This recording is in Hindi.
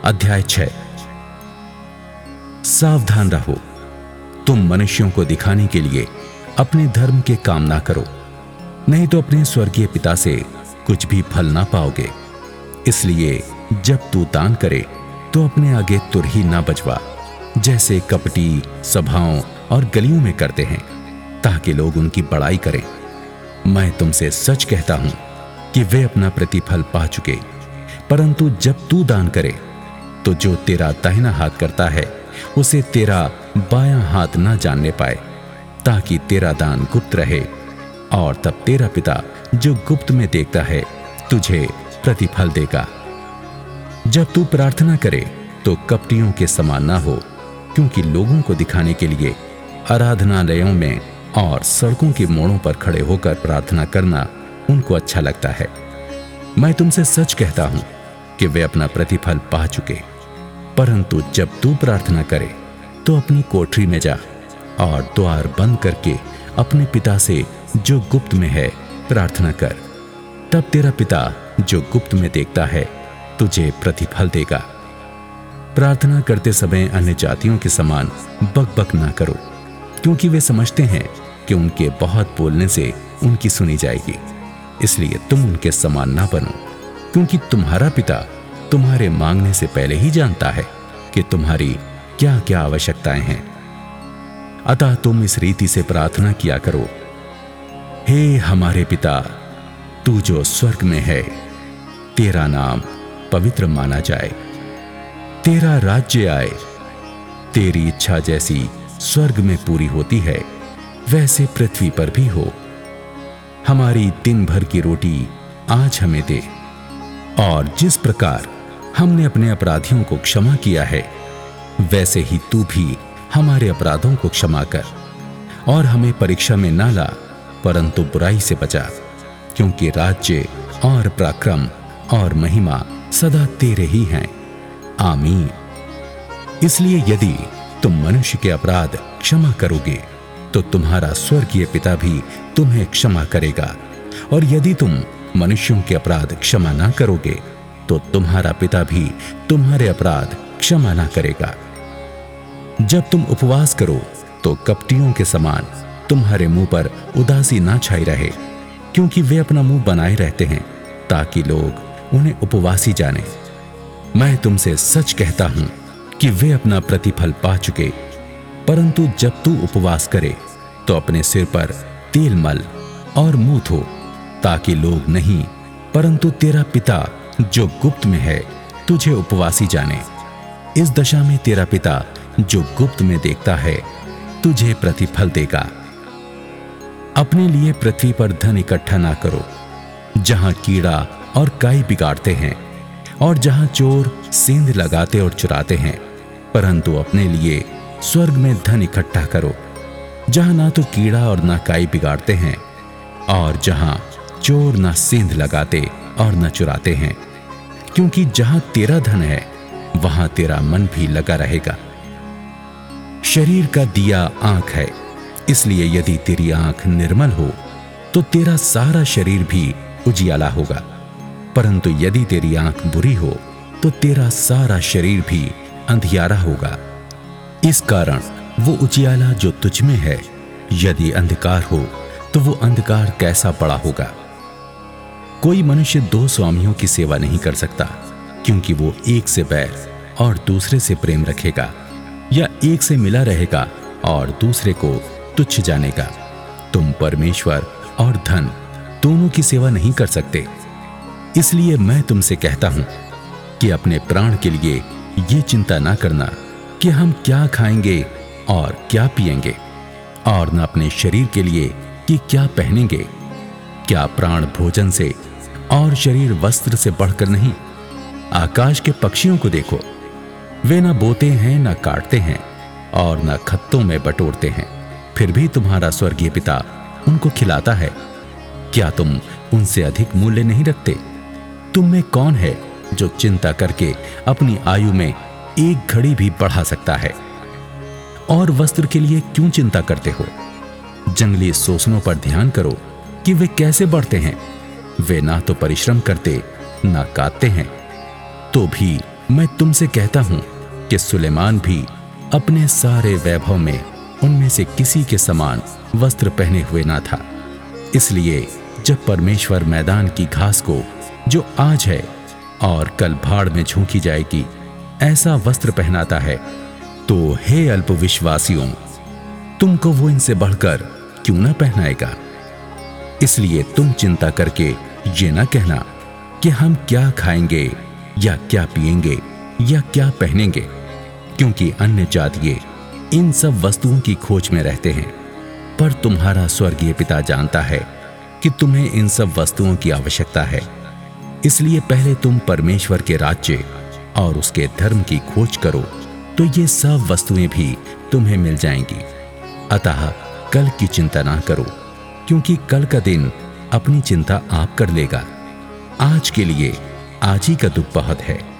अध्याय 6। सावधान रहो, तुम मनुष्यों को दिखाने के लिए अपने धर्म के काम ना करो, नहीं तो अपने स्वर्गीय पिता से कुछ भी फल ना पाओगे। इसलिए जब तू दान करे तो अपने आगे तुरही ना बजवा, जैसे कपटी सभाओं और गलियों में करते हैं, ताकि लोग उनकी बड़ाई करें। मैं तुमसे सच कहता हूं कि वे अपना प्रतिफल पा चुके। परंतु जब तू दान करे तो जो तेरा दाहिना हाथ करता है उसे तेरा बायां हाथ ना जानने पाए, ताकि तेरा दान गुप्त रहे, और तब तेरा पिता जो गुप्त में देखता है तुझे प्रतिफल देगा। जब तू प्रार्थना करे तो कपटियों के समान ना हो, क्योंकि लोगों को दिखाने के लिए आराधनालयों में और सड़कों के मोड़ों पर खड़े होकर प्रार्थना करना उनको अच्छा लगता है। मैं तुमसे सच कहता हूं कि वे अपना प्रतिफल पा चुके। परंतु जब तू प्रार्थना करे तो अपनी कोठरी में जा और द्वार बंद करके अपने पिता से जो गुप्त में है प्रार्थना कर। तब तेरा पिता जो गुप्त में देखता है तुझे प्रतिफल देगा। प्रार्थना करते समय अन्य जातियों के समान बकबक ना करो, क्योंकि वे समझते हैं कि उनके बहुत बोलने से उनकी सुनी जाएगी। इसलिए तुम उनके समान ना बनो, क्योंकि तुम्हारा पिता तुम्हारे मांगने से पहले ही जानता है कि तुम्हारी क्या क्या आवश्यकताएं हैं। अतः तुम इस रीति से प्रार्थना किया करो, हे हमारे पिता, तू जो स्वर्ग में है, तेरा नाम पवित्र माना जाए, तेरा राज्य आए, तेरी इच्छा जैसी स्वर्ग में पूरी होती है वैसे पृथ्वी पर भी हो। हमारी दिन भर की रोटी आज हमें दे, और जिस प्रकार हमने अपने अपराधियों को क्षमा किया है वैसे ही तू भी हमारे अपराधों को क्षमा कर, और हमें परीक्षा में ना ला, परंतु बुराई से बचा, क्योंकि राज्य और पराक्रम और महिमा सदा तेरे ही हैं। आमीन। इसलिए यदि तुम मनुष्य के अपराध क्षमा करोगे तो तुम्हारा स्वर्गीय पिता भी तुम्हें क्षमा करेगा, और यदि तुम मनुष्यों के अपराध क्षमा ना करोगे तो तुम्हारा पिता भी तुम्हारे अपराध क्षमा ना करेगा। जब तुम उपवास करो तो कपटियों के समान तुम्हारे मुंह पर उदासी ना छाई रहे, क्योंकि वे अपना मुंह बनाए रहते हैं ताकि लोग उन्हें उपवासी जाने। मैं तुमसे सच कहता हूं कि वे अपना प्रतिफल पा चुके। परंतु जब तू उपवास करे तो अपने सिर पर तेल मल और मुंह धो, ताकि लोग नहीं परंतु तेरा पिता जो गुप्त में है तुझे उपवासी जाने। इस दशा में तेरा पिता जो गुप्त में देखता है तुझे प्रतिफल देगा। अपने लिए पृथ्वी पर धन इकट्ठा ना करो, जहां कीड़ा और काई बिगाड़ते हैं और जहां चोर सेंध लगाते और चुराते हैं, परंतु अपने लिए स्वर्ग में धन इकट्ठा करो, जहां ना तो कीड़ा और ना काई बिगाड़ते हैं, और जहां चोर ना सेंध लगाते और न चुराते हैं, क्योंकि जहां तेरा धन है वहां तेरा मन भी लगा रहेगा। शरीर का दिया आंख है, इसलिए यदि तेरी आंख निर्मल हो तो तेरा सारा शरीर भी उजियाला होगा। परंतु यदि तेरी आंख बुरी हो तो तेरा सारा शरीर भी अंधियारा होगा। इस कारण वो उजियाला जो तुझ में है, यदि अंधकार हो तो वो अंधकार कैसा बड़ा होगा। कोई मनुष्य दो स्वामियों की सेवा नहीं कर सकता, क्योंकि वो एक से बैर और दूसरे से प्रेम रखेगा, या एक से मिला रहेगा और दूसरे को तुच्छ जानेगा। तुम परमेश्वर और धन दोनों की सेवा नहीं कर सकते। इसलिए मैं तुमसे कहता हूं कि अपने प्राण के लिए ये चिंता ना करना कि हम क्या खाएंगे और क्या पिएंगे, और न अपने शरीर के लिए कि क्या पहनेंगे। क्या प्राण भोजन से और शरीर वस्त्र से बढ़कर नहीं? आकाश के पक्षियों को देखो, वे ना बोते हैं, ना काटते हैं और ना खत्तों में बटोरते हैं, फिर भी तुम्हारा स्वर्गीय पिता उनको खिलाता है। क्या तुम उनसे अधिक मूल्य नहीं रखते? तुम में कौन है जो चिंता करके अपनी आयु में एक घड़ी भी बढ़ा सकता है? और वस्त्र के लिए क्यों चिंता करते हो? जंगली सोसनों पर ध्यान करो कि वे कैसे बढ़ते हैं। वे ना तो परिश्रम करते ना काटते हैं, तो भी मैं तुमसे कहता हूं कि सुलेमान भी अपने सारे वैभव में उनमें से किसी के समान वस्त्र पहने हुए ना था। इसलिए जब परमेश्वर मैदान की घास को, जो आज है और कल भाड़ में झोंकी जाएगी, ऐसा वस्त्र पहनाता है, तो हे अल्पविश्वासियों, तुमको वो इनसे बढ़कर क्यों ना पहनाएगा। इसलिए तुम चिंता करके ये ना कहना कि हम क्या खाएंगे या क्या पिएंगे या क्या पहनेंगे, क्योंकि अन्य जातीय इन सब वस्तुओं की खोज में रहते हैं। पर तुम्हारा स्वर्गीय पिता जानता है कि तुम्हें इन सब वस्तुओं की आवश्यकता है। इसलिए पहले तुम परमेश्वर के राज्य और उसके धर्म की खोज करो, तो ये सब वस्तुएं भी तुम्हें मिल जाएंगी। अतः कल की चिंता ना करो, क्योंकि कल का दिन अपनी चिंता आप कर लेगा। आज के लिए आज ही का दुख बहुत है।